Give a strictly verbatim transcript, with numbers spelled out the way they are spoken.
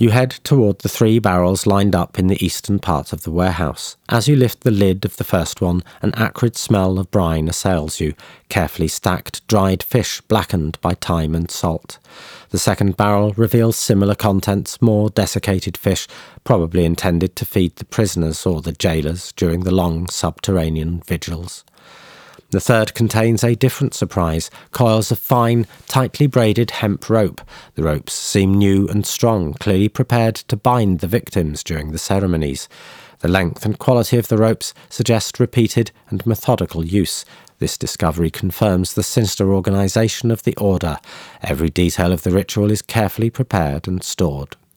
You head toward the three barrels lined up in the eastern part of the warehouse. As you lift the lid of the first one, an acrid smell of brine assails you, carefully stacked dried fish blackened by time and salt. The second barrel reveals similar contents, more desiccated fish, probably intended to feed the prisoners or the jailers during the long subterranean vigils. The third contains a different surprise, coils of fine, tightly braided hemp rope. The ropes seem new and strong, clearly prepared to bind the victims during the ceremonies. The length and quality of the ropes suggest repeated and methodical use. This discovery confirms the sinister organisation of the order. Every detail of the ritual is carefully prepared and stored.